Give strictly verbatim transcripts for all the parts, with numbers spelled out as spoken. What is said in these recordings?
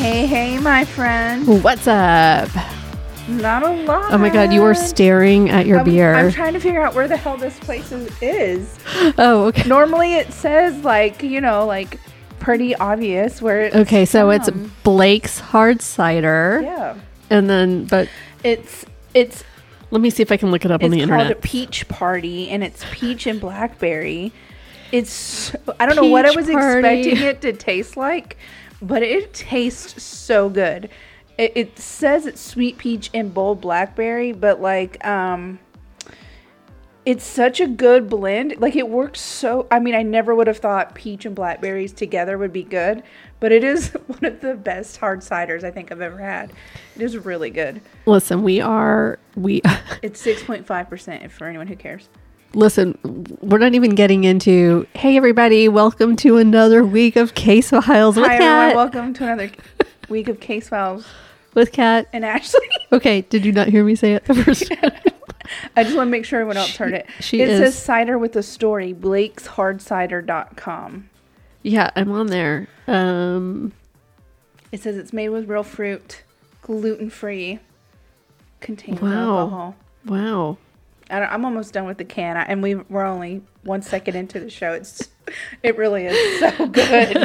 Hey, hey, my friend. What's up? Not a lot. Oh my god, you were staring at your I'm, beer. I'm trying to figure out where the hell this place is. is. Oh, okay. Normally it says, like, you know, like, pretty obvious where it's Okay, so from. it's Blake's Hard Cider. Yeah. And then, but It's, it's, let me see if I can look it up on it's the called internet. a peach party, and it's peach and blackberry. It's, I don't know what I Peach was party. expecting it to taste like, but it tastes so good. It, it says it's sweet peach and bold blackberry, but like, um, it's such a good blend. Like, it works so, I mean, I never would have thought peach and blackberries together would be good, but it is one of the best hard ciders I think I've ever had. It is really good. Listen, we are, we, It's six point five percent for anyone who cares. listen, we're not even getting into, hey everybody, welcome to another week of Case Files with Hi, Kat. everyone. Welcome to another week of Case Files With Kat. and Ashley. Okay, did you not hear me say it the first time? I just want to make sure everyone else heard it. she it is- says cider with a story, blakes hard cider dot com. Yeah, I'm on there. Um, It says it's made with real fruit, gluten-free, contains no Wow. alcohol. wow. I don't, I'm almost done with the can, I, and we we're only one second into the show. It's it really is so good.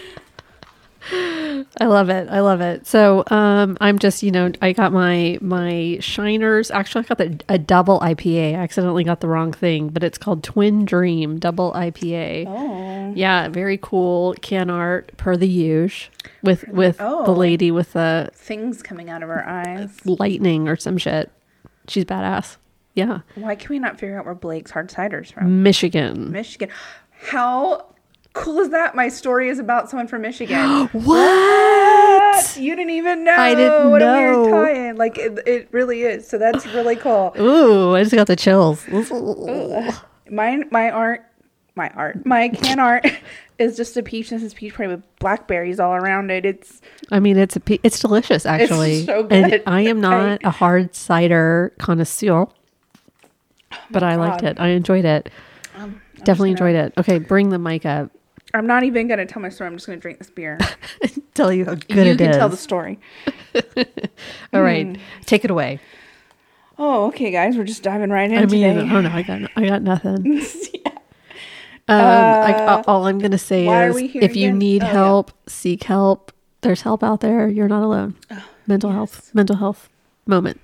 I love it. I love it. So, um, I'm just, you know, I got my, my Shiners. Actually, I got the, a double I P A. I accidentally got the wrong thing, but it's called Twin Dream Double I P A. Oh, Yeah. Very cool can art per the usual with, with Oh. the lady with the things coming out of her eyes. lightning or some shit. She's badass. Yeah. Why can we not figure out where Blake's hard cider's from? Michigan. Michigan. How cool is that? My story is about someone from Michigan. What? You didn't even know. I didn't what know. a weird tie-in. Like, it, it really is. So that's really cool. Ooh, I just got the chills. My my art, my art, my can art is just a peach. This is peach party with blackberries all around it. It's I mean, it's a, pe- it's delicious actually. so And good. I am not I- a hard cider connoisseur, but I liked God. it. I enjoyed it. um, I'm Definitely just gonna- enjoyed it. Okay, bring the mic up. I'm not even gonna tell my story. I'm just gonna drink this beer. Tell you how good you it can is. tell the story. All right, take it away. Oh, okay, guys. We're just diving right in I mean, today. oh no, I got I got nothing. Yeah. Um, I, Uh, all I'm gonna say why are is, we here if you again? need Oh, yeah. help, seek help. There's help out there. You're not alone. mental health, mental health moment.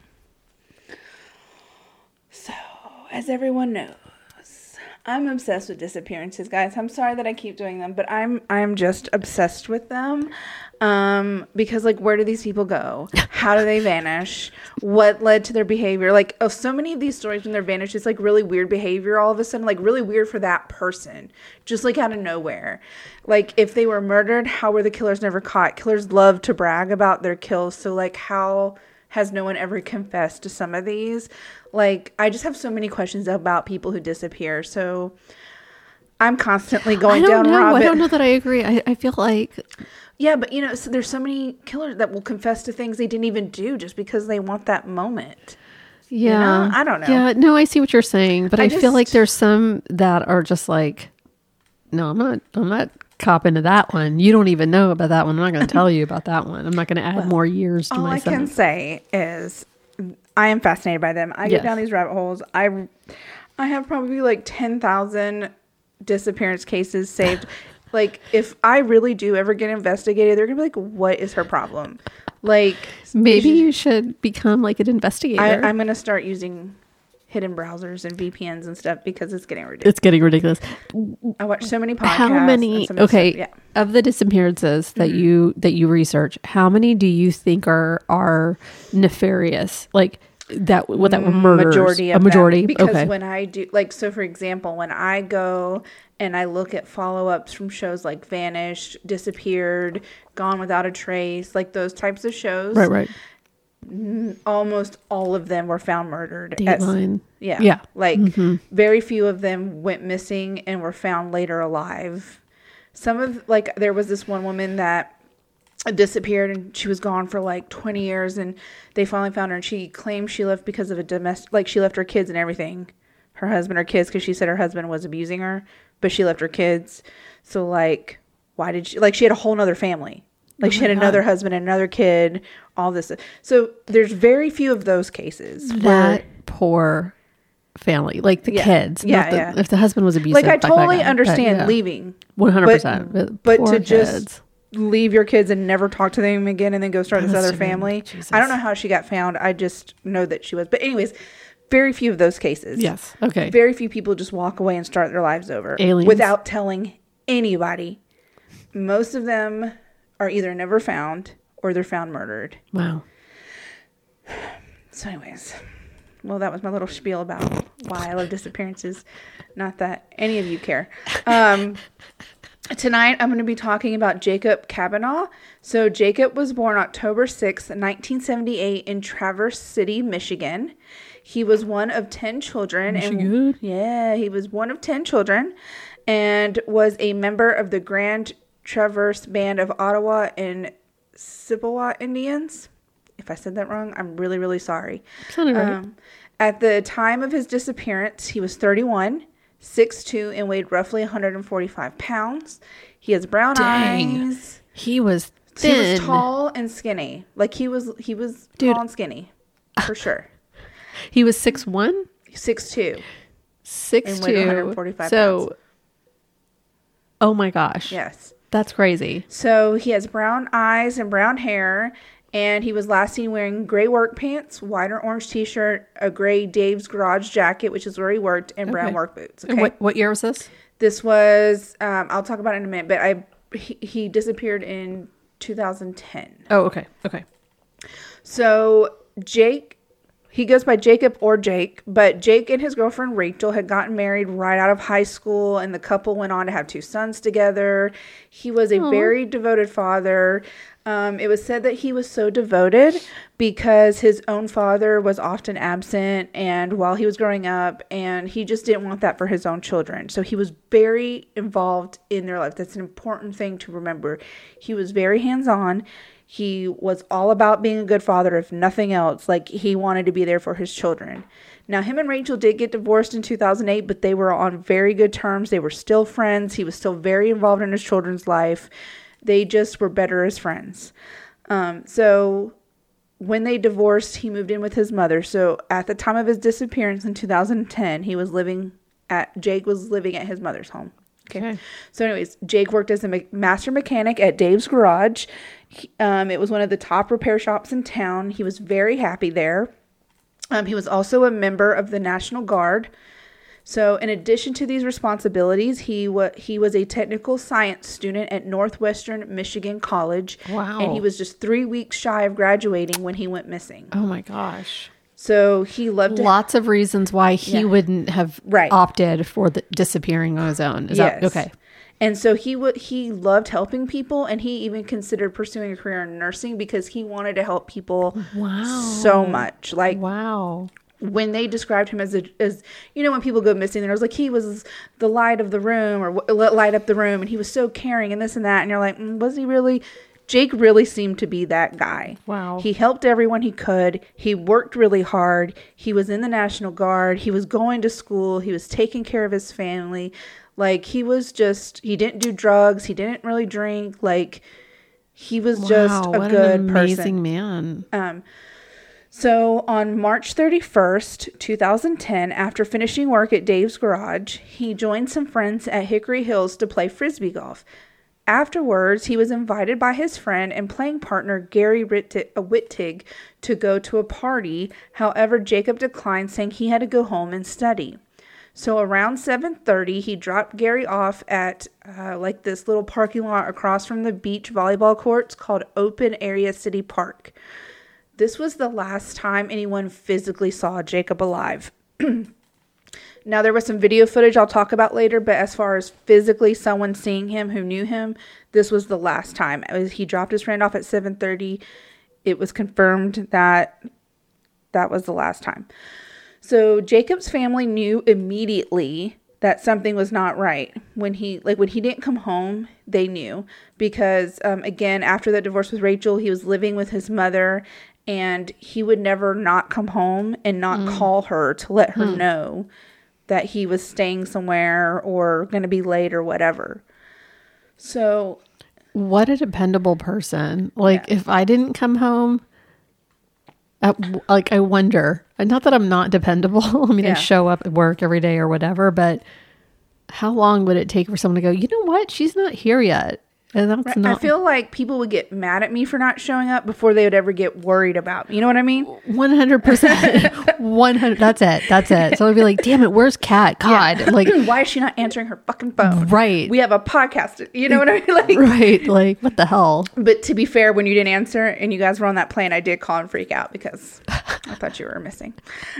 So, as everyone knows, I'm obsessed with disappearances, guys. I'm sorry that I keep doing them, but I'm I'm just obsessed with them. Um, because like, where do these people go? How do they vanish? What led to their behavior? Like, oh, so many of these stories when they're vanished, it's like really weird behavior all of a sudden, like really weird for that person, just like out of nowhere. Like, if they were murdered, how were the killers never caught? Killers love to brag about their kills, so like, how has no one ever confessed to some of these? Like, I just have so many questions about people who disappear. So I'm constantly going I down don't know. rabbit. I don't know that I agree. I, I feel like Yeah, but you know, so there's so many killers that will confess to things they didn't even do just because they want that moment. yeah, know? I don't know. Yeah, no, I see what you're saying, but I I, feel like just- there's some that are just like, no, I'm not. I'm not copping to that one. You don't even know about that one. I'm not going to tell you about that one. I'm not going to add more years to All my I can sentence. say is I am fascinated by them. I Yes. get down these rabbit holes. I I have probably like ten thousand disappearance cases saved. Like, if I really do ever get investigated, they're going to be like, what is her problem? Like, Maybe you should become like an investigator. I, I'm going to start using hidden browsers and V P Ns and stuff because it's getting ridiculous. it's getting ridiculous. I watch so many podcasts. How many? and so many Okay, stuff. Yeah. of the disappearances that Mm-hmm. you that you research, how many do you think are are nefarious? Like that? What that were murders? Majority of a majority. them. Because okay. when I do, like, so for example, when I go and I look at follow-ups from shows like Vanished, Disappeared, Gone Without a Trace, like those types of shows, right. Right. almost all of them were found murdered. at- Dateline. yeah. Yeah. Like, Mm-hmm. very few of them went missing and were found later alive. Some of, like, there was this one woman that disappeared and she was gone for like twenty years and they finally found her and she claimed she left because of a domestic, like she left her kids and everything, her husband or kids, because she said her husband was abusing her, but she left her kids. So like, why did she, like she had a whole nother family Like Oh she my had another God. husband, another kid, all this. So there's very few of those cases. That where, poor family, like the Yeah. kids. Yeah, not the, yeah. If the husband was abusive, like I fuck that totally guy. But, understand yeah. leaving, one hundred but percent. But, but poor to kids. just leave your kids and never talk to them again and then go start That this must other have been- family. Jesus. I don't know how she got found. I just know that she was. But anyways, very few of those cases. Yes. Okay. Very few people just walk away and start their lives over Aliens. without telling anybody. Most of them are either never found or they're found murdered. Wow. So anyways, well, that was my little spiel about why I love disappearances. Not that any of you care. Um, tonight, I'm going to be talking about Jacob Kavanaugh. So Jacob was born October sixth, nineteen seventy-eight in Traverse City, Michigan. He was one of ten children. Michigan? And, yeah, he was one of ten children and was a member of the Grand Traverse Band of Ottawa and Chippewa Indians. If I said that wrong, I'm really, really sorry. Sounded right. Um, at the time of his disappearance, he was thirty-one, six foot two, and weighed roughly one hundred forty-five pounds. He has brown Dang. eyes. He was He thin. was tall and skinny. Like he was, he was Dude. tall and skinny, for sure. He was six one, six foot two. six And weighed one hundred two. forty-five So, pounds. oh my gosh. Yes. That's crazy. So he has brown eyes and brown hair, and he was last seen wearing gray work pants, white or orange t-shirt, a gray Dave's Garage jacket, which is where he worked, and brown Okay. work boots. And Okay. What what year was this? This was, um, I'll talk about it in a minute, but I he, he disappeared in two thousand ten. Oh, okay. Okay. So Jake, he goes by Jacob or Jake, but Jake and his girlfriend Rachel had gotten married right out of high school, and the couple went on to have two sons together. He was a Aw. very devoted father. Um, it was said that he was so devoted because his own father was often absent and while he was growing up, and he just didn't want that for his own children. So he was very involved in their life. That's an important thing to remember. He was very hands-on. He was all about being a good father, if nothing else. Like, he wanted to be there for his children. Now, him and Rachel did get divorced in two thousand eight, but they were on very good terms. They were still friends. He was still very involved in his children's life. They just were better as friends. Um, so when they divorced, he moved in with his mother. So at the time of his disappearance in two thousand ten, he was living at, Jake was living at his mother's home. Okay. Okay. So anyways, Jake worked as a me- master mechanic at Dave's Garage. He, um, it was one of the top repair shops in town. He was very happy there. Um, he was also a member of the National Guard. So in addition to these responsibilities, he wa- he was a technical science student at Northwestern Michigan College. Wow. And he was just three weeks shy of graduating when he went missing. Oh my gosh. So he loved to Lots of reasons why he Yeah. wouldn't have Right. opted for the disappearing on his own. Is Yes. that okay? And so he would he loved helping people, and he even considered pursuing a career in nursing because he wanted to help people Wow. so much. Like Wow. when they described him as a as you know, when people go missing, there's like he was the light of the room or w- light up the room, and he was so caring and this and that, and you're like, mm, was he really? Jake really seemed to be that guy. Wow. He helped everyone he could. He worked really hard. He was in the National Guard. He was going to school. He was taking care of his family. Like, he was just, he didn't do drugs. He didn't really drink. Like, he was just Wow, a what good an amazing person. man. Um, so on March thirty-first, two thousand ten, after finishing work at Dave's Garage, he joined some friends at Hickory Hills to play frisbee golf. Afterwards, he was invited by his friend and playing partner Gary Ritt- uh, Wittig to go to a party. However, Jacob declined, saying he had to go home and study. So around seven thirty, he dropped Gary off at uh, like this little parking lot across from the beach volleyball courts called Open Area City Park. This was the last time anyone physically saw Jacob alive. Now, there was some video footage I'll talk about later, but as far as physically someone seeing him who knew him, this was the last time. It was, he dropped his friend off at seven thirty. It was confirmed that that was the last time. So Jacob's family knew immediately that something was not right. When he like when he didn't come home, they knew because um, again, after the divorce with Rachel, he was living with his mother, and he would never not come home and not mm. call her to let her mm. know that he was staying somewhere or going to be late or whatever. So What a dependable person. Like, Yeah. if I didn't come home, at, like, I wonder, not that I'm not dependable. I mean, Yeah. I show up at work every day or whatever, but how long would it take for someone to go, you know what? She's not here yet. And that's Right. not. I feel like people would get mad at me for not showing up before they would ever get worried about me. You know what I mean? one hundred percent. one hundred. That's it. That's it. So I'd be like, damn it, where's Kat? God. Yeah. Like, Why is she not answering her fucking phone? right. We have a podcast. You know what I mean? Like, Right. Like, what the hell? but to be fair, when you didn't answer and you guys were on that plane, I did call and freak out because I thought you were missing.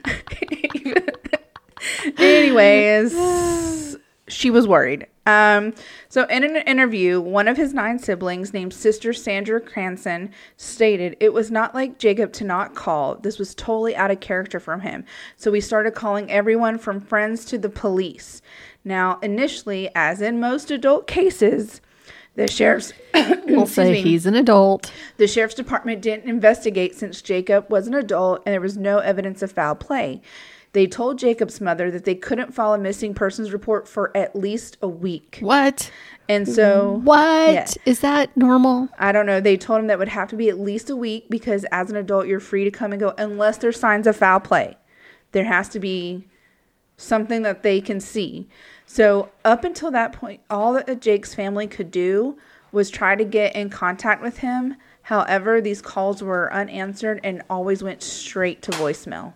Anyways, she was worried. Um, so in an interview, one of his nine siblings named Sister Sandra Cranston stated, "It was not like Jacob to not call. This was totally out of character from him. So we started calling everyone from friends to the police." Now, initially, as in most adult cases, the sheriff's We'll say me. he's an adult. The sheriff's department didn't investigate since Jacob was an adult and there was no evidence of foul play. They told Jacob's mother that they couldn't file a missing persons report for at least a week. What? And so, What? yeah. Is that normal? I don't know. They told him that would have to be at least a week because as an adult, you're free to come and go unless there's signs of foul play. There has to be something that they can see. So up until that point, all that Jake's family could do was try to get in contact with him. However, these calls were unanswered and always went straight to voicemail.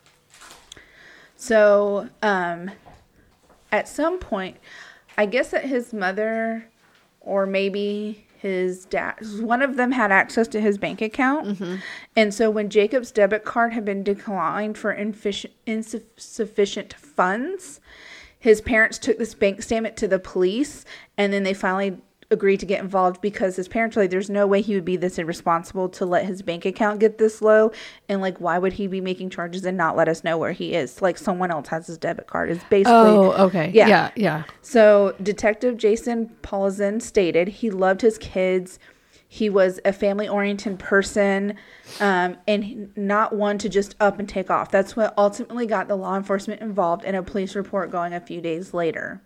So, um, at some point, I guess that his mother or maybe his dad, one of them had access to his bank account. Mm-hmm. And so when Jacob's debit card had been declined for infici- insufficient funds, his parents took this bank statement to the police, and then they finally agreed to get involved because his parents were like, there's no way he would be this irresponsible to let his bank account get this low. And like, why would he be making charges and not let us know where he is? Like someone else has his debit card. It's basically. Oh, okay. Yeah. Yeah. Yeah. So Detective Jason Paulson stated he loved his kids. He was a family-oriented person um, and not one to just up and take off. That's what ultimately got the law enforcement involved in a police report going a few days later.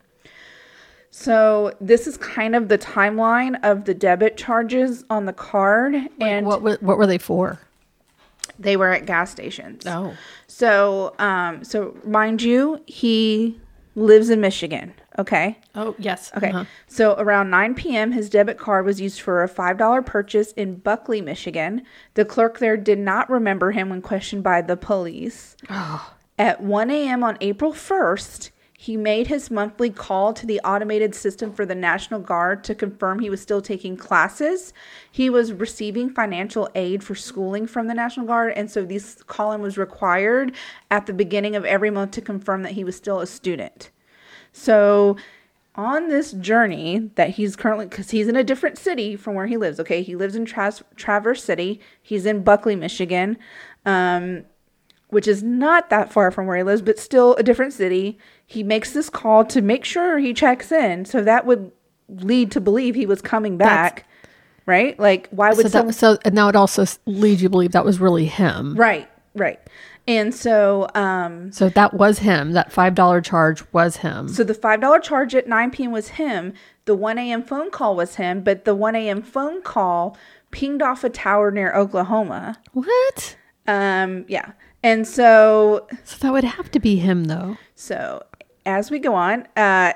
So this is kind of the timeline of the debit charges on the card. Like, and what were, what were they for? they were at gas stations. Oh. So, um, so mind you, he lives in Michigan. Okay. Oh, yes. Okay. Uh-huh. So around nine p.m., his debit card was used for a five dollars purchase in Buckley, Michigan. The clerk there did not remember him when questioned by the police. Oh. At one a.m. on April first, he made his monthly call to the automated system for the National Guard to confirm he was still taking classes. He was receiving financial aid for schooling from the National Guard, and so this call-in was required at the beginning of every month to confirm that he was still a student. So on this journey that he's currently, because he's in a different city from where he lives, okay? He lives in Tra- Traverse City. He's in Buckley, Michigan, um, which is not that far from where he lives, but still a different city. He makes this call to make sure he checks in. So that would lead to believe he was coming back, That's, right? Like, why would so, someone... that, so and now it also leads you to believe that was really him. Right, right. And so... Um, so that was him. That five dollars charge was him. So the five dollars charge at nine p.m. was him. The one a.m. phone call was him. But the one a.m. phone call pinged off a tower near Oklahoma. What? Um, yeah. And so... So that would have to be him, though. So as we go on... Uh,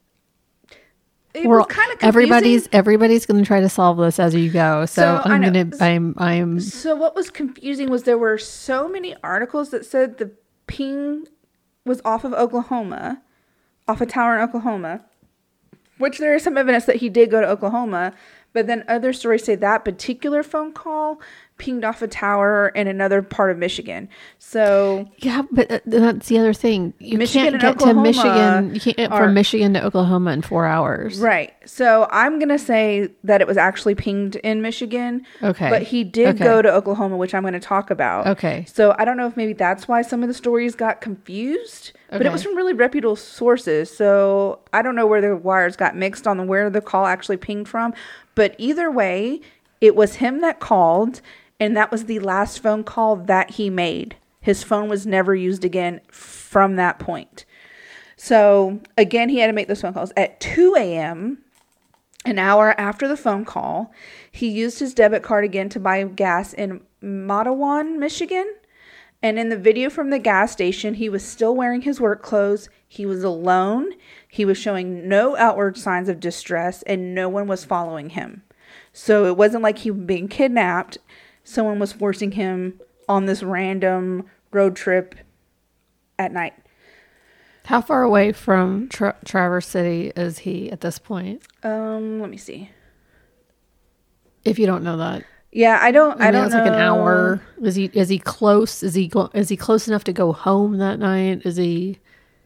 it We're, was kind of confusing. Everybody's everybody's going to try to solve this as you go. So, So, I I'm know. going to I'm I'm So what was confusing was there were so many articles that said the ping was off of Oklahoma, off a tower in Oklahoma, which there is some evidence that he did go to Oklahoma, but then other stories say that particular phone call pinged off a tower in another part of Michigan. So yeah, but uh, that's the other thing. You Michigan can't and get to Oklahoma Michigan. You can't get are- from Michigan to Oklahoma in four hours. Right. So I'm going to say that it was actually pinged in Michigan. Okay. But he did Okay. go to Oklahoma, which I'm going to talk about. Okay. So I don't know if maybe that's why some of the stories got confused, but it Okay. was from really reputable sources. So I don't know where the wires got mixed on where the call actually pinged from. But either way, it was him that called, and that was the last phone call that he made. His phone was never used again from that point. So again, he had to make those phone calls at two a.m. An hour after the phone call, he used his debit card again to buy gas in Matawan, Michigan. And in the video from the gas station, he was still wearing his work clothes. He was alone. He was showing no outward signs of distress, and no one was following him. So it wasn't like he was being kidnapped. Someone was forcing him on this random road trip at night. How far away from Tra- Traverse City is he at this point? Um, let me see. If you don't know that. Yeah, I don't. I, I, mean, don't it's know. like an hour. Is he? Is he close? Is he? Go, is he close enough to go home that night? Is he?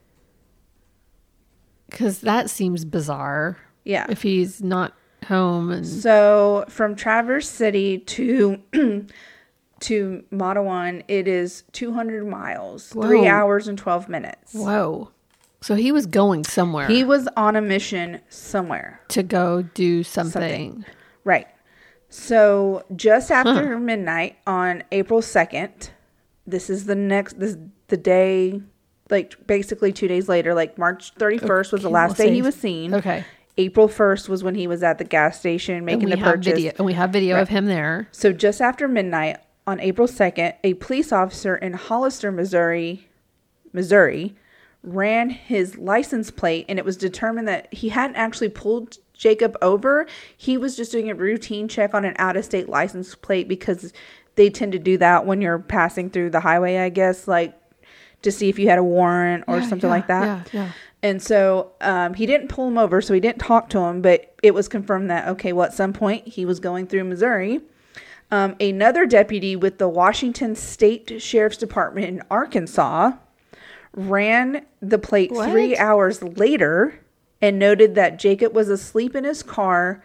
Because that seems bizarre. Yeah. If he's not home and so from Traverse City to to Matawan, it is two hundred miles, Whoa. three hours and twelve minutes. Whoa. So he was going somewhere. He was on a mission somewhere to go do something. something. Right. So just after huh. midnight on April second, this is the next, this the day, like basically two days later, like March thirty-first okay, was the last we'll day see. he was seen. Okay. April first was when he was at the gas station making the purchase. Video, and we have video right. of him there. So just after midnight on April second, a police officer in Hollister, Missouri, Missouri, ran his license plate, and it was determined that he hadn't actually pulled Jacob over. He was just doing a routine check on an out-of-state license plate because they tend to do that when you're passing through the highway, I guess, like to see if you had a warrant or yeah, something yeah, like that. Yeah, yeah. And so um, he didn't pull him over, so he didn't talk to him, but it was confirmed that, okay, well, at some point he was going through Missouri. Um, another deputy with the Washington State Sheriff's Department in Arkansas ran the plate what? three hours later and noted that Jacob was asleep in his car,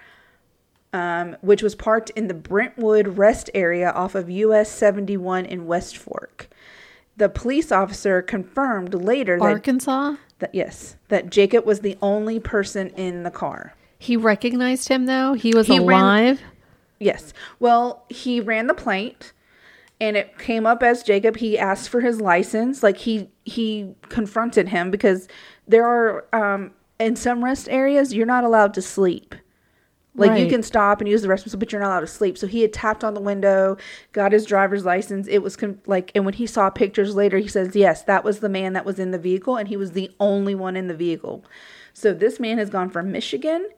um, which was parked in the Brentwood rest area off of U S seventy-one in West Fork. The police officer confirmed later that Arkansas? That yes, that Jacob was the only person in the car. He recognized him though? He was he alive? Ran, yes. Well, he ran the plate and it came up as Jacob. He asked for his license. Like he he confronted him because there are um, in some rest areas you're not allowed to sleep. Like right. you can stop and use the restroom, but you're not allowed to sleep. So he had tapped on the window, got his driver's license. It was com- like, and when he saw pictures later, he says, yes, that was the man that was in the vehicle, and he was the only one in the vehicle. So this man has gone from Michigan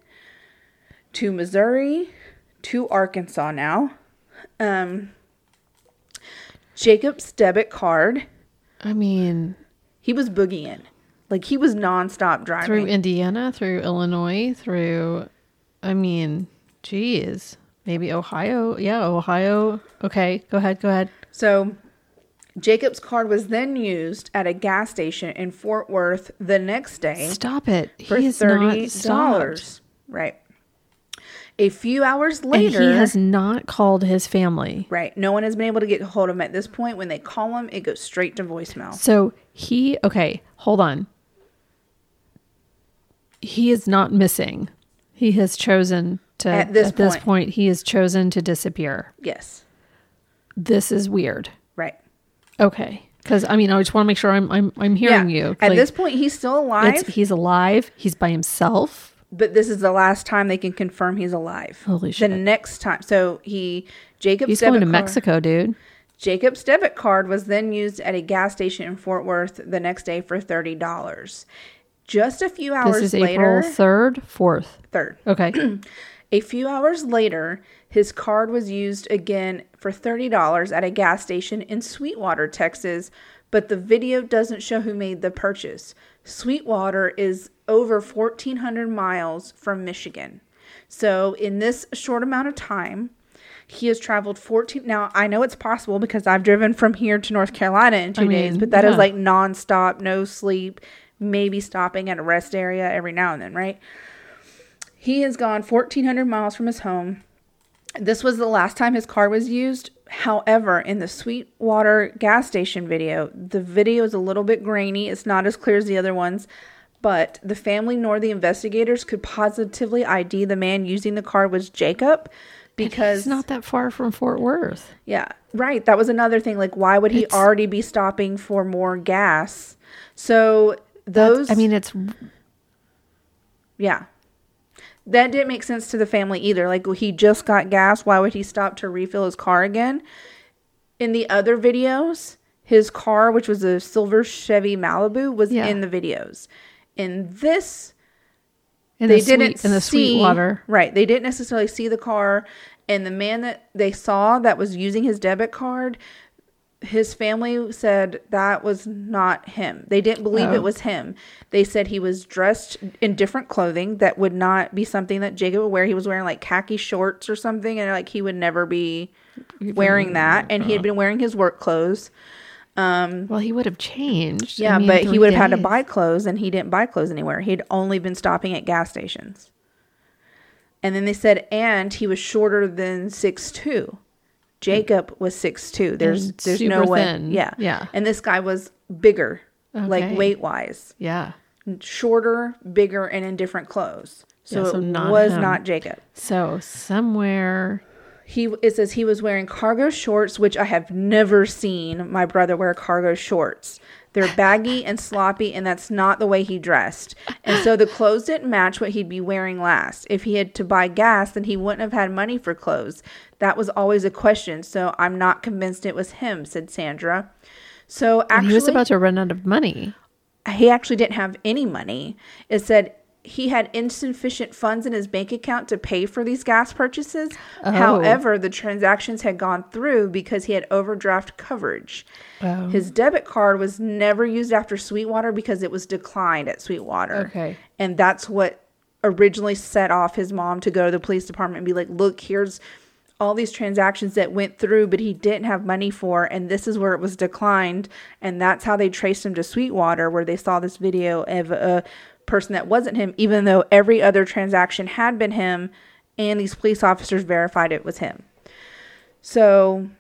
to Missouri to Arkansas now. Um, Jacob's debit card. I mean, he was boogieing. Like he was nonstop driving through Indiana, through Illinois, through. I mean, geez, maybe Ohio. Yeah, Ohio. Okay, go ahead. Go ahead. So Jacob's card was then used at a gas station in Fort Worth the next day. Stop it. For he thirty dollars. Right. A few hours later. And he has not called his family. Right. No one has been able to get a hold of him at this point. When they call him, it goes straight to voicemail. So he, okay, hold on. He is not missing. He has chosen to, at this, at this point. point, he has chosen to disappear. Yes. This is weird. Right. Okay. Because, I mean, I just want to make sure I'm I'm, I'm hearing yeah. you. At like, this point, he's still alive. He's alive. He's by himself. But this is the last time they can confirm he's alive. Holy shit. The next time. So he, Jacob's He's debit going to card, Mexico, dude. Jacob's debit card was then used at a gas station in Fort Worth the next day for thirty dollars. Just a few hours later. This is later, April third, fourth? third. Okay. A few hours later, his card was used again for thirty dollars at a gas station in Sweetwater, Texas, but the video doesn't show who made the purchase. Sweetwater is over fourteen hundred miles from Michigan. So in this short amount of time, he has traveled fourteen. Now, I know it's possible because I've driven from here to North Carolina in two I mean, days, but that yeah. is like nonstop, no sleep. Maybe stopping at a rest area every now and then, right? He has gone fourteen hundred miles from his home. This was the last time his car was used. However, in the Sweetwater gas station video, the video is a little bit grainy. It's not as clear as the other ones, but the family nor the investigators could positively I D the man using the car was Jacob because... It's not that far from Fort Worth. Yeah, right. That was another thing. Like, why would he it's, already be stopping for more gas? So... Those, I mean, it's, yeah, that didn't make sense to the family either. Like, he just got gas. Why would he stop to refill his car again? In the other videos, his car, which was a silver Chevy Malibu, was yeah. in the videos. In this, in they the didn't sweet, in the see, Sweetwater. Right. They didn't necessarily see the car. And the man that they saw that was using his debit card, his family said that was not him. They didn't believe oh. it was him. They said he was dressed in different clothing that would not be something that Jacob would wear. He was wearing like khaki shorts or something, and like he would never be wearing that. And he had been wearing his work clothes. Um, well, he would have changed. Yeah, I mean, but he would have had to buy clothes, and he didn't buy clothes anywhere. He'd only been stopping at gas stations. And then they said, and he was shorter than six two. Jacob was six two. There's and there's no way. Thin. Yeah. Yeah. And this guy was bigger, okay. like weight-wise. Yeah. Shorter, bigger, and in different clothes. So, yeah, so it not was him. Not Jacob. So somewhere... He It says he was wearing cargo shorts, which I have never seen my brother wear cargo shorts. They're baggy and sloppy, and that's not the way he dressed. And so the clothes didn't match what he'd be wearing last. If he had to buy gas, then he wouldn't have had money for clothes. That was always a question, so I'm not convinced it was him, said Sandra. So actually... And he was about to run out of money. He actually didn't have any money. It said he had insufficient funds in his bank account to pay for these gas purchases. Oh. However, the transactions had gone through because he had overdraft coverage. Oh. His debit card was never used after Sweetwater because it was declined at Sweetwater. Okay. And that's what originally set off his mom to go to the police department and be like, look, here's all these transactions that went through, but he didn't have money for, and this is where it was declined. And that's how they traced him to Sweetwater, where they saw this video of a person that wasn't him, even though every other transaction had been him, and these police officers verified it was him. So,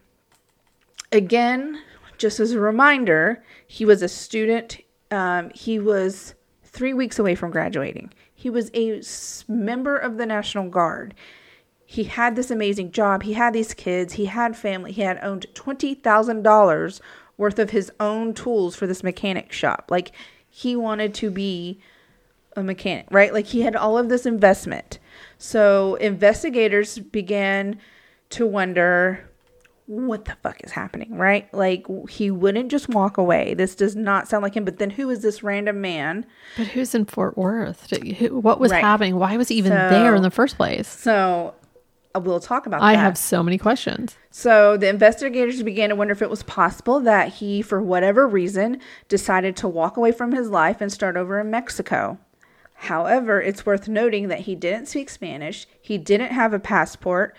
again, just as a reminder, he was a student. Um, he was three weeks away from graduating. He was a member of the National Guard. He had this amazing job. He had these kids. He had family. He had owned twenty thousand dollars worth of his own tools for this mechanic shop. Like, he wanted to be a mechanic, right? Like, he had all of this investment. So investigators began to wonder, what the fuck is happening, right? Like, he wouldn't just walk away. This does not sound like him. But then who is this random man? But who's in Fort Worth? What was right. happening? Why was he even so, there in the first place? So we'll talk about I that. I have so many questions. So the investigators began to wonder if it was possible that he, for whatever reason, decided to walk away from his life and start over in Mexico. However, it's worth noting that he didn't speak Spanish. He didn't have a passport.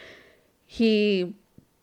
He,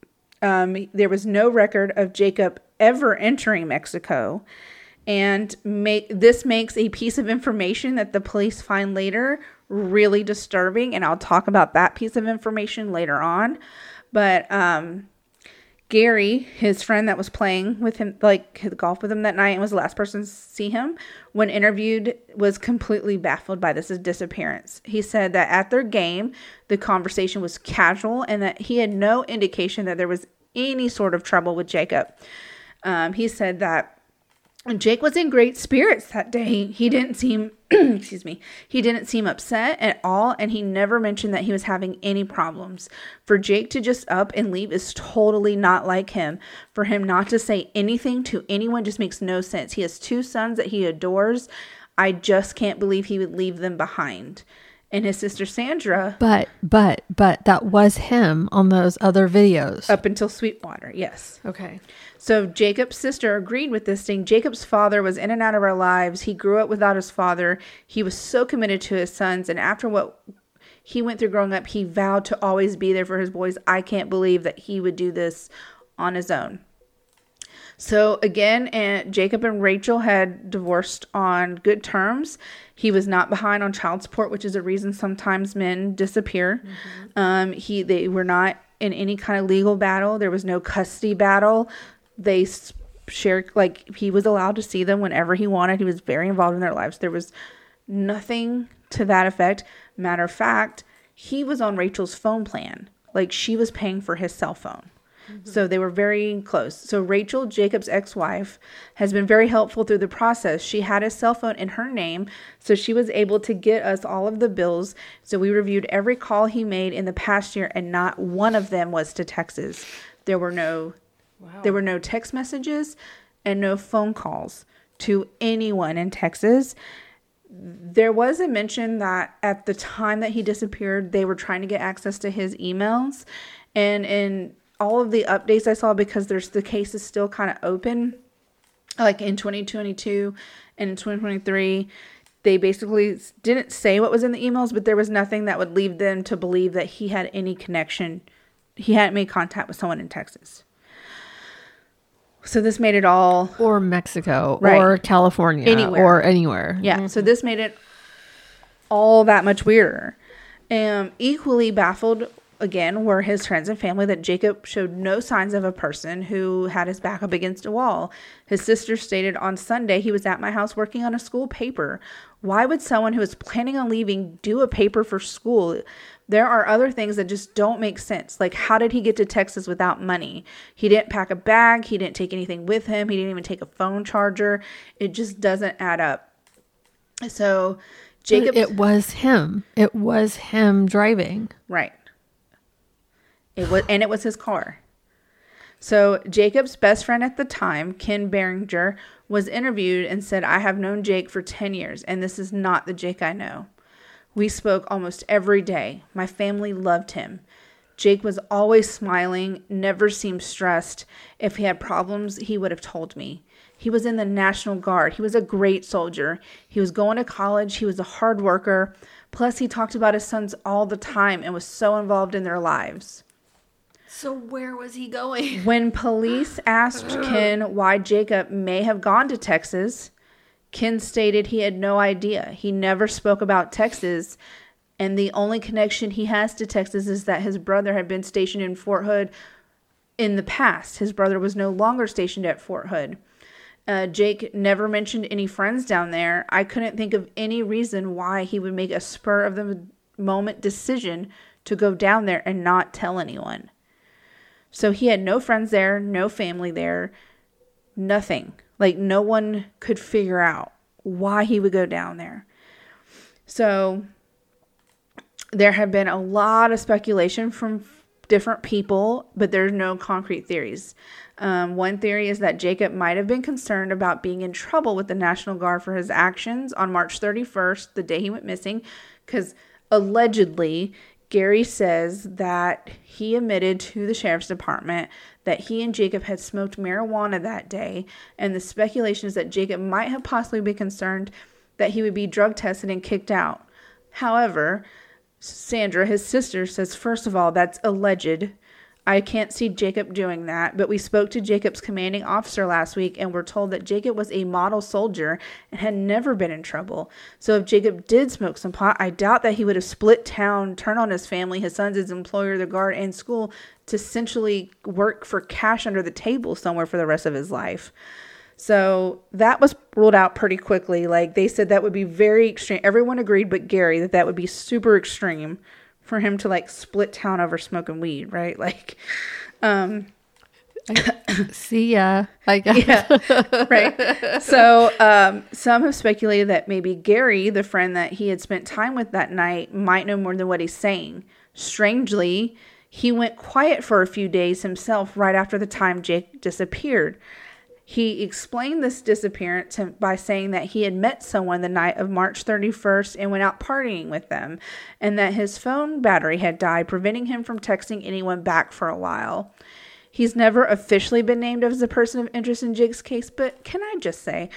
um, there was no record of Jacob ever entering Mexico. And make, this makes a piece of information that the police find later really disturbing. And I'll talk about that piece of information later on. But um, Gary, his friend that was playing with him, like golf with him that night and was the last person to see him, when interviewed, was completely baffled by this disappearance. He said that at their game, the conversation was casual and that he had no indication that there was any sort of trouble with Jacob. Um, he said that Jake was in great spirits that day. He didn't seem, excuse me, he didn't seem upset at all, and he never mentioned that he was having any problems. For Jake to just up and leave is totally not like him. For him not to say anything to anyone just makes no sense. He has two sons that he adores. I just can't believe he would leave them behind. And his sister Sandra. But, but, but that was him on those other videos. Up until Sweetwater, yes. Okay. So Jacob's sister agreed with this thing. Jacob's father was in and out of our lives. He grew up without his father. He was so committed to his sons. And after what he went through growing up, he vowed to always be there for his boys. I can't believe that he would do this on his own. So again, and Jacob and Rachel had divorced on good terms. He was not behind on child support, which is a reason sometimes men disappear. Mm-hmm. Um, he they were not in any kind of legal battle. There was no custody battle. They shared, like, he was allowed to see them whenever he wanted. He was very involved in their lives. There was nothing to that effect. Matter of fact, he was on Rachel's phone plan. Like, she was paying for his cell phone. Mm-hmm. So they were very close. So Rachel, Jacob's ex-wife, has been very helpful through the process. She had a cell phone in her name, so she was able to get us all of the bills. So we reviewed every call he made in the past year, and not one of them was to Texas. There were no, wow. there were no text messages and no phone calls to anyone in Texas. There was a mention that at the time that he disappeared, they were trying to get access to his emails. And in all of the updates I saw, because there's the case is still kind of open, like in twenty twenty-two and in twenty twenty-three, they basically didn't say what was in the emails, but there was nothing that would lead them to believe that he had any connection. He hadn't made contact with someone in Texas. So this made it all... Or Mexico, right. or California, anywhere. or anywhere. Yeah, mm-hmm. So this made it all that much weirder. Um, equally baffled, again, were his friends and family that Jacob showed no signs of a person who had his back up against a wall. His sister stated on Sunday, he was at my house working on a school paper. Why would someone who is planning on leaving do a paper for school? There are other things that just don't make sense. Like, how did he get to Texas without money? He didn't pack a bag. He didn't take anything with him. He didn't even take a phone charger. It just doesn't add up. So Jacob... But it was him. It was him driving. Right. It was, and it was his car. So Jacob's best friend at the time, Ken Behringer, was interviewed and said, I have known Jake for ten years, and this is not the Jake I know. We spoke almost every day. My family loved him. Jake was always smiling, never seemed stressed. If he had problems, he would have told me. He was in the National Guard. He was a great soldier. He was going to college. He was a hard worker. Plus, he talked about his sons all the time and was so involved in their lives. So where was he going? When police asked Ken why Jacob may have gone to Texas, Ken stated he had no idea. He never spoke about Texas, and the only connection he has to Texas is that his brother had been stationed in Fort Hood in the past. His brother was no longer stationed at Fort Hood. Uh, Jake never mentioned any friends down there. I couldn't think of any reason why he would make a spur of the moment decision to go down there and not tell anyone. So he had no friends there, no family there, nothing. Like, no one could figure out why he would go down there. So there have been a lot of speculation from different people, but there's no concrete theories. Um, one theory is that Jacob might have been concerned about being in trouble with the National Guard for his actions on March thirty-first, the day he went missing, because allegedly Gary says that he admitted to the sheriff's department that he and Jacob had smoked marijuana that day, and the speculation is that Jacob might have possibly been concerned that he would be drug tested and kicked out. However, Sandra, his sister, says, first of all, that's alleged. I can't see Jacob doing that, but we spoke to Jacob's commanding officer last week and were told that Jacob was a model soldier and had never been in trouble. So if Jacob did smoke some pot, I doubt that he would have split town, turned on his family, his sons, his employer, the guard, and school to essentially work for cash under the table somewhere for the rest of his life. So that was ruled out pretty quickly. Like, they said that would be very extreme. Everyone agreed but Gary that that would be super extreme for him to, like, split town over smoking weed, right? Like, um, see ya, I guess. Yeah, right. So, um, some have speculated that maybe Gary, the friend that he had spent time with that night, might know more than what he's saying. Strangely, he went quiet for a few days himself right after the time Jake disappeared. He explained this disappearance by saying that he had met someone the night of March thirty-first and went out partying with them, and that his phone battery had died, preventing him from texting anyone back for a while. He's never officially been named as a person of interest in Jake's case, but can I just say,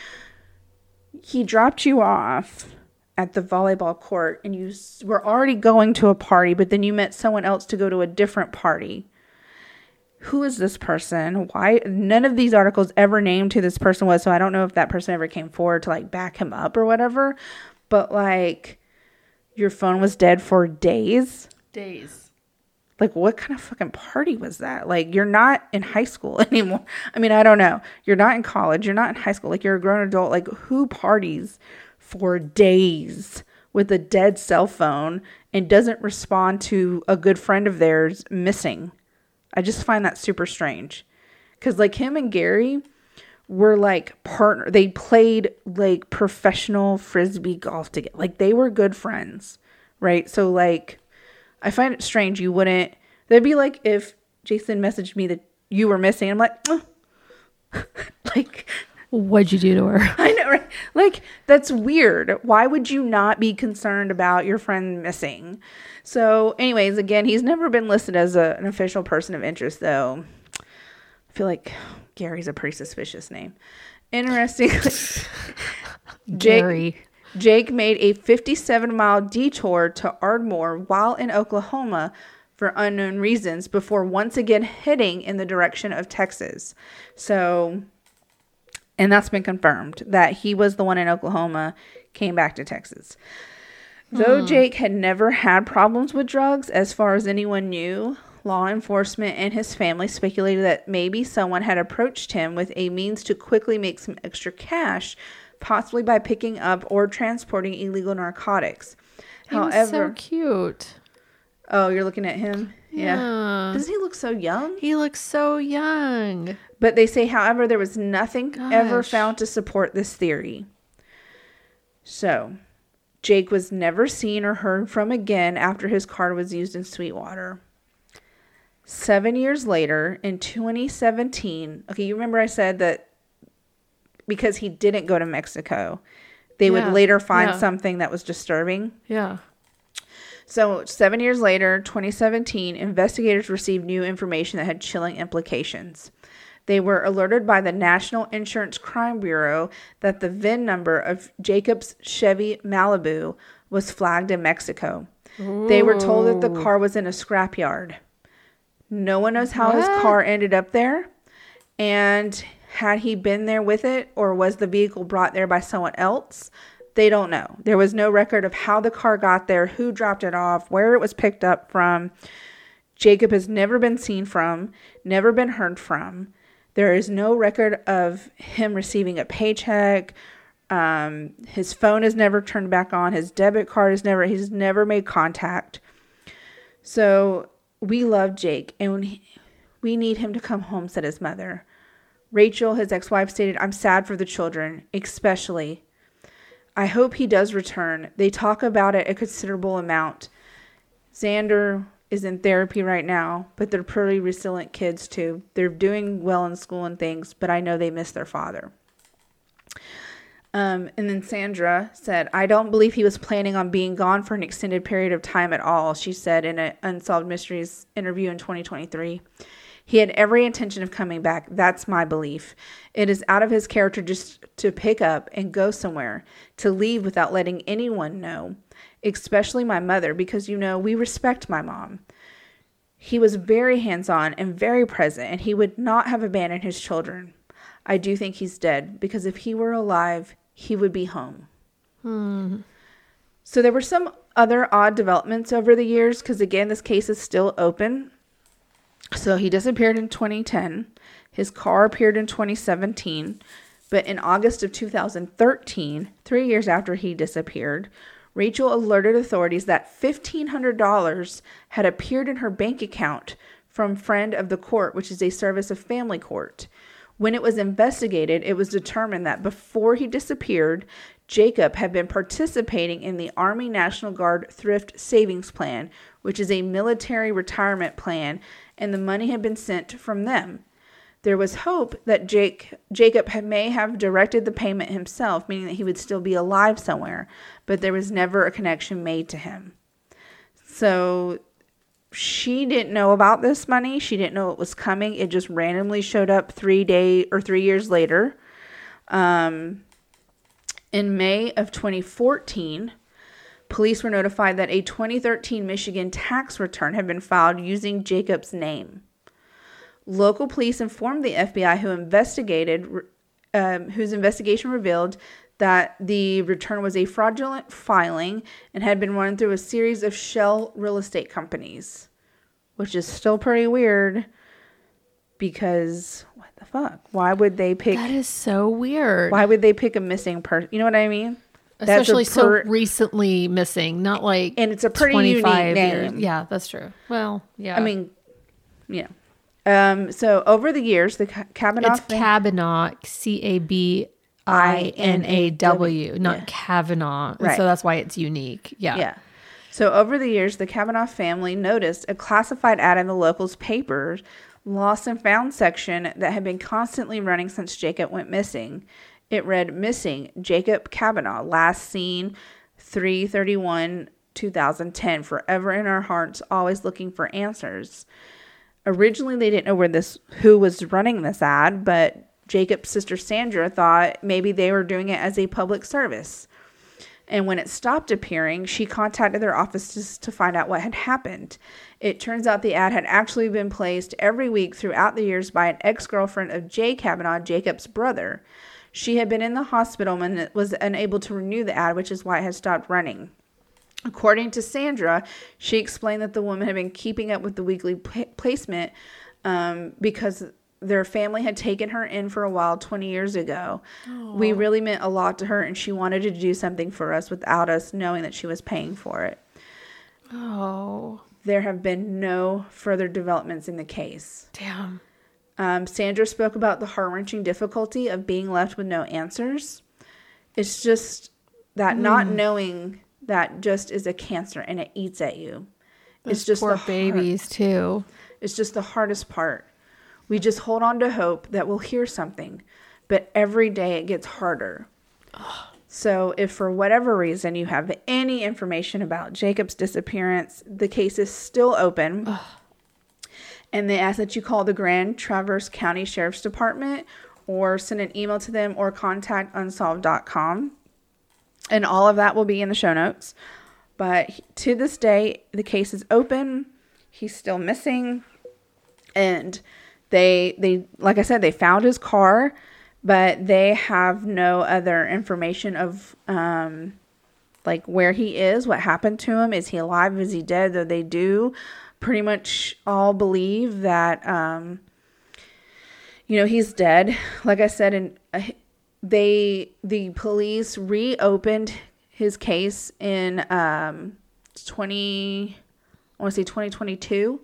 he dropped you off at the volleyball court and you were already going to a party, but then you met someone else to go to a different party. Who is this person? Why? None of these articles ever named who this person was, so I don't know if that person ever came forward to, like, back him up or whatever. But, like, your phone was dead for days? Days. Like, what kind of fucking party was that? Like, you're not in high school anymore. I mean, I don't know. You're not in college. You're not in high school. Like, you're a grown adult. Like, who parties for days with a dead cell phone and doesn't respond to a good friend of theirs missing? I just find that super strange. Because, like, him and Gary were, like, partner. They played, like, professional Frisbee golf together. Like, they were good friends, right? So, like, I find it strange you wouldn't. That'd be like if Jason messaged me that you were missing. I'm like, oh. Like, what'd you do to her? I know, right? Like, that's weird. Why would you not be concerned about your friend missing? So, anyways, again, he's never been listed as a, an official person of interest, though. I feel like Gary's a pretty suspicious name. Interestingly, Gary. Jake, Jake made a fifty-seven mile detour to Ardmore while in Oklahoma for unknown reasons before once again heading in the direction of Texas. So, and that's been confirmed that he was the one in Oklahoma, came back to Texas. Though hmm. Jake had never had problems with drugs, as far as anyone knew, law enforcement and his family speculated that maybe someone had approached him with a means to quickly make some extra cash, possibly by picking up or transporting illegal narcotics. He However, was so cute. Oh, you're looking at him? Yeah. yeah. Doesn't he look so young? He looks so young. But they say, however, there was nothing Gosh. ever found to support this theory. So, Jake was never seen or heard from again after his car was used in Sweetwater. Seven years later, in twenty seventeen, okay, you remember I said that because he didn't go to Mexico, they yeah. would later find yeah. something that was disturbing? Yeah. So, seven years later, twenty seventeen, investigators received new information that had chilling implications. They were alerted by the National Insurance Crime Bureau that the V I N number of Jacob's Chevy Malibu was flagged in Mexico. Ooh. They were told that the car was in a scrapyard. No one knows how what? his car ended up there. And had he been there with it, or was the vehicle brought there by someone else? They don't know. There was no record of how the car got there, who dropped it off, where it was picked up from. Jacob has never been seen from, never been heard from. There is no record of him receiving a paycheck. Um, his phone is never turned back on. His debit card is never, he's never made contact. So we love Jake, and he, we need him to come home, said his mother. Rachel, his ex-wife, stated, I'm sad for the children, especially. I hope he does return. They talk about it a considerable amount. Xander is in therapy right now, but they're pretty resilient kids too. They're doing well in school and things, but I know they miss their father. Um, and then Sandra said, I don't believe he was planning on being gone for an extended period of time at all, she said in an Unsolved Mysteries interview in twenty twenty-three. He had every intention of coming back. That's my belief. It is out of his character just to pick up and go somewhere, to leave without letting anyone know, especially my mother, because, you know, we respect my mom. He was very hands-on and very present, and he would not have abandoned his children. I do think he's dead, because if he were alive, he would be home. Hmm. So there were some other odd developments over the years, because, again, this case is still open. So he disappeared in twenty ten. His car appeared in twenty seventeen. But in August of two thousand thirteen, three years after he disappeared, Rachel alerted authorities that fifteen hundred dollars had appeared in her bank account from Friend of the Court, which is a service of family court. When it was investigated, it was determined that before he disappeared, Jacob had been participating in the Army National Guard Thrift Savings Plan, which is a military retirement plan, and the money had been sent from them. There was hope that Jake Jacob had, may have directed the payment himself, meaning that he would still be alive somewhere, but there was never a connection made to him. So she didn't know about this money. She didn't know it was coming. It just randomly showed up three day or three years later. Um, in May of twenty fourteen, police were notified that a twenty thirteen Michigan tax return had been filed using Jacob's name. Local police informed the F B I, who investigated, um, whose investigation revealed that the return was a fraudulent filing and had been run through a series of shell real estate companies, which is still pretty weird because what the fuck? Why would they pick? That is so weird. Why would they pick a missing person? You know what I mean? Especially per- so recently missing, not like and it's a pretty unique name. Years. Yeah, that's true. Well, yeah. I mean, yeah. Um, so over the years, the Ca- Kavanaugh It's Kavanaugh, C A B I N A W, not Yeah. Kavanaugh. And Right. so that's why it's unique. Yeah. Yeah. So over the years, the Kavanaugh family noticed a classified ad in the local's papers, lost and found section that had been constantly running since Jacob went missing. It read, "Missing Jacob Kavanaugh, last seen three thirty-one two thousand ten, forever in our hearts, always looking for answers." Originally, they didn't know where this who was running this ad, but Jacob's sister Sandra thought maybe they were doing it as a public service. And when it stopped appearing, she contacted their offices to find out what had happened. It turns out the ad had actually been placed every week throughout the years by an ex-girlfriend of Jay Kavanaugh, Jacob's brother. She had been in the hospital and was unable to renew the ad, which is why it had stopped running. According to Sandra, she explained that the woman had been keeping up with the weekly p- placement um, because their family had taken her in for a while twenty years ago. Aww. We really meant a lot to her, and she wanted to do something for us without us knowing that she was paying for it. Oh. There have been no further developments in the case. Damn. Um, Sandra spoke about the heart-wrenching difficulty of being left with no answers. It's just that mm. not knowing that just is a cancer and it eats at you. Those it's just poor the babies hard, too. It's just the hardest part. We just hold on to hope that we'll hear something, but every day it gets harder. Ugh. So if for whatever reason you have any information about Jacob's disappearance, the case is still open. Ugh. And they ask that you call the Grand Traverse County Sheriff's Department or send an email to them or contact unsolved dot com. And all of that will be in the show notes. But to this day, the case is open. He's still missing. And they, they, like I said, they found his car, but they have no other information of, um, like where he is, what happened to him. Is he alive? Is he dead? Though they do pretty much all believe that, um, you know, he's dead. Like I said, and uh, they, the police reopened his case in, um, twenty, I want to say twenty twenty-two.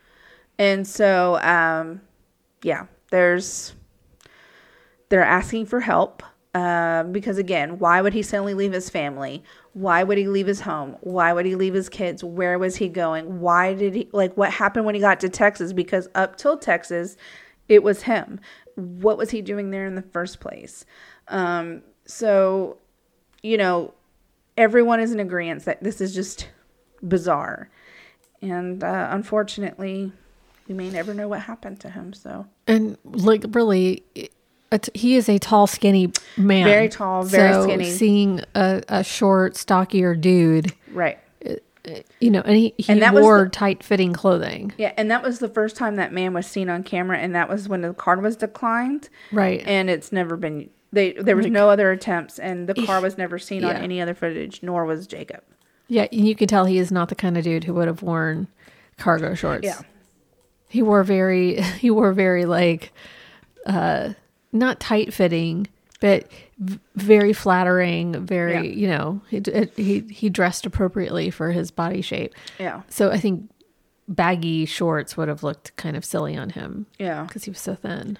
And so, um, yeah, there's, they're asking for help. Um, because again, why would he suddenly leave his family? Why would he leave his home? Why would he leave his kids? Where was he going? Why did he, like, what happened when he got to Texas? Because up till Texas, it was him. What was he doing there in the first place? Um, so, you know, everyone is in agreement that this is just bizarre. And, uh, unfortunately, we may never know what happened to him. So, and like, really, he is a tall, skinny man. Very tall, very so skinny. Seeing a, a short, stockier dude, right? You know, and he, he and that wore the, tight-fitting clothing. Yeah, and that was the first time that man was seen on camera, and that was when the card was declined. Right. And it's never been. They there was like, no other attempts, and the car was never seen yeah. on any other footage, nor was Jacob. Yeah, and you could tell he is not the kind of dude who would have worn cargo shorts. Yeah. He wore very, he wore very like, uh, not tight fitting, but v- very flattering, very, yeah. you know, he, he, he dressed appropriately for his body shape. Yeah. So I think baggy shorts would have looked kind of silly on him. Yeah. Because he was so thin.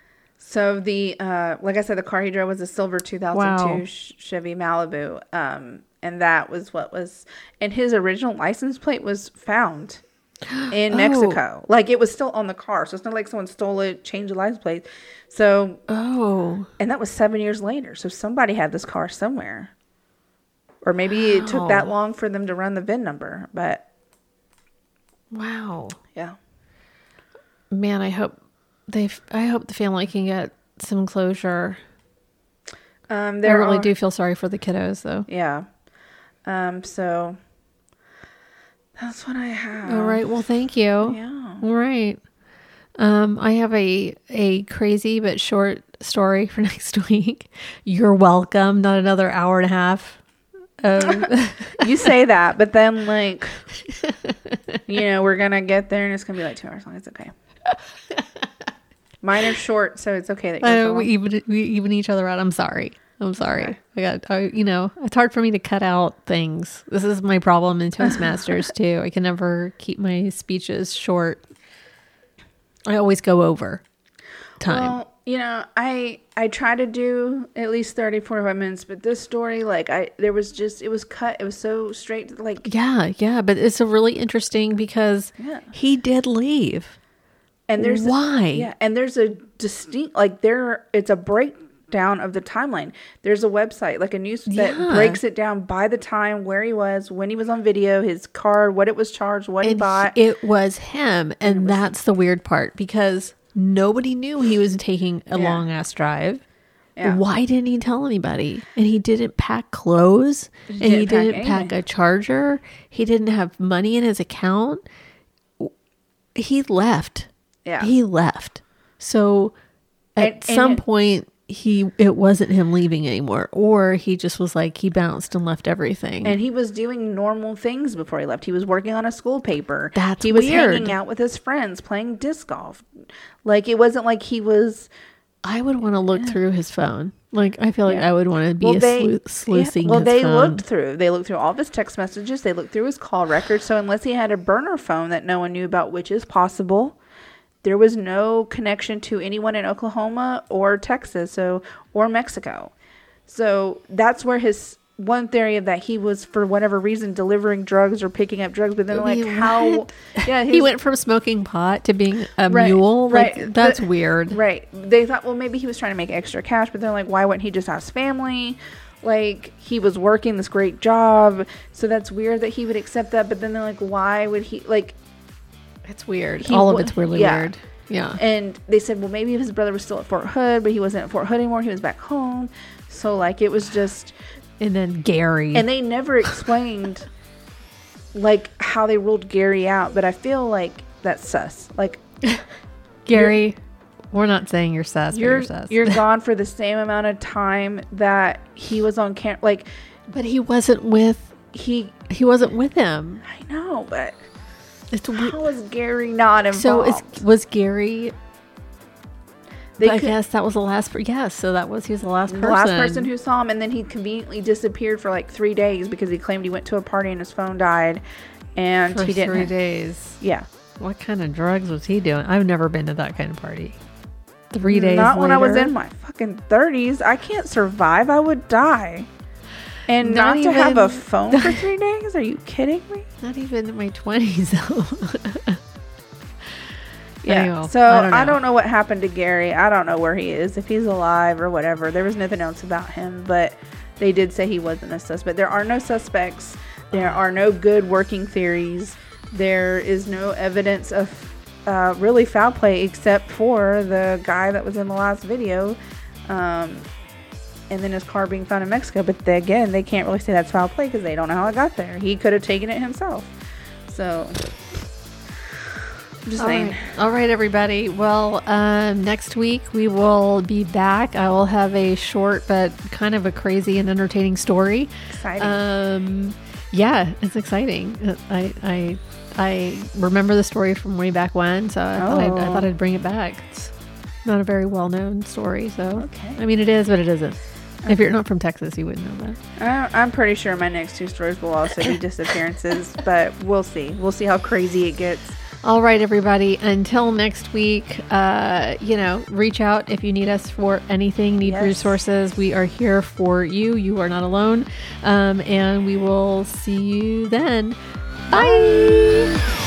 So the, uh, like I said, the car he drove was a silver two thousand two wow. Chevy Malibu. Um, and that was what was, and his original license plate was found in oh. Mexico. Like, it was still on the car. So it's not like someone stole it, changed the license plate. So, oh. And that was seven years later. So somebody had this car somewhere. Or maybe wow. it took that long for them to run the V I N number. But. Wow. Yeah. Man, I hope they, I hope the family can get some closure. Um, I really are, do feel sorry for the kiddos, though. Yeah. Um, so. That's what I have. All right. Well, thank you. Yeah. All right. Um, I have a a crazy but short story for next week. You're welcome. Not another hour and a half. Um, you say that, but then like, you know, we're gonna get there and it's gonna be like two hours long. It's okay. Mine are short, so it's okay that you're I know, so we even we even each other out. I'm sorry. I'm sorry. Okay. I got, I, you know, it's hard for me to cut out things. This is my problem in Toastmasters too. I can never keep my speeches short. I always go over time. Well, you know, I I try to do at least thirty, forty-five minutes, but this story, like, I there was just, it was cut. It was so straight, like. Yeah, yeah, but it's a really interesting because Yeah. he did leave. And there's Why? Yeah, and there's a distinct, like, there, it's a breakdown of the timeline. There's a website, like a news that Yeah. breaks it down by the time, where he was, when he was on video, his card, what it was charged, what he And bought. it was him, and that's the weird part because nobody knew he was taking a Yeah. long ass drive. Yeah. Why didn't he tell anybody? And he didn't pack clothes, and he didn't pack didn't pack anything. a charger. He didn't have money in his account. He left. Yeah. He left. So at And- and some it- point he it wasn't him leaving anymore, or he just was like he bounced and left everything. And he was doing normal things before he left. He was working on a school paper. That's He was weird. hanging out with his friends, playing disc golf. Like, it wasn't like he was. I would want to look through his phone. Like I feel like Yeah. I would want to be Well, a they, sleu- yeah, sleuthing well, his they phone. looked through. They looked through all of his text messages. They looked through his call records. So unless he had a burner phone that no one knew about, which is possible, there was no connection to anyone in Oklahoma or Texas, so or Mexico. So that's where his one theory of that he was, for whatever reason, delivering drugs or picking up drugs. But then, like, Wait, how? what? Yeah, He his- went from smoking pot to being a Right, mule. Like right. that's The- weird. Right. They thought, well, maybe he was trying to make extra cash, but they're like, why wouldn't he just ask family? Like, he was working this great job, so that's weird that he would accept that. But then they're like, why would he, like, It's weird. He All of wa- it's really yeah. weird. Yeah. and they said, well, maybe his brother was still at Fort Hood, but he wasn't at Fort Hood anymore. He was back home. So, like, it was just, And then Gary. and they never explained, like, how they ruled Gary out. But I feel like that's sus. Like, Gary, we're not saying you're sus, you're, but you're sus. you're gone for the same amount of time that he was on camera. Like, but he wasn't with he, he wasn't with him. I know, but It's weird. how was Gary not So involved? is was Gary? They I could- guess that was the last. Per- yes, so that was he was the last person. the last person who saw him, and then he conveniently disappeared for like three days because he claimed he went to a party and his phone died, and for he didn't. three have- days. Yeah, What kind of drugs was he doing? I've never been to that kind of party. Three days. not when I was later? in my fucking thirties. I can't survive. I would die. And Not not, to have a even- phone for three days? Are you kidding me? Not even in my twenties though. Yeah. Anyway, so I don't know. I don't know what happened to Gary. I don't know where he is, if he's alive or whatever. There was nothing else about him, but they did say he wasn't a suspect. There are no suspects. There are no good working theories. There is no evidence of uh, really foul play except for the guy that was in the last video. Um, and then his car being found in Mexico. But they, again, they can't really say that's foul play because they don't know how it got there. He could have taken it himself. So, I'm just All saying. right. All right, everybody. Well, um, next week we will be back. I will have a short but kind of a crazy and entertaining story. Exciting. Um, yeah, it's exciting. I I I remember the story from way back when, so I, thought, I'd, I Oh. thought I'd bring it back. It's not a very well known story, so Okay. I mean it is, but it isn't. If you're not from Texas, you wouldn't know that. I, I'm pretty sure my next two stories will also be disappearances, but we'll see. We'll see how crazy it gets. All right, everybody. Until next week, uh, you know, reach out if you need us for anything, need Yes. resources. We are here for you. You are not alone. Um, and we will see you then. Bye.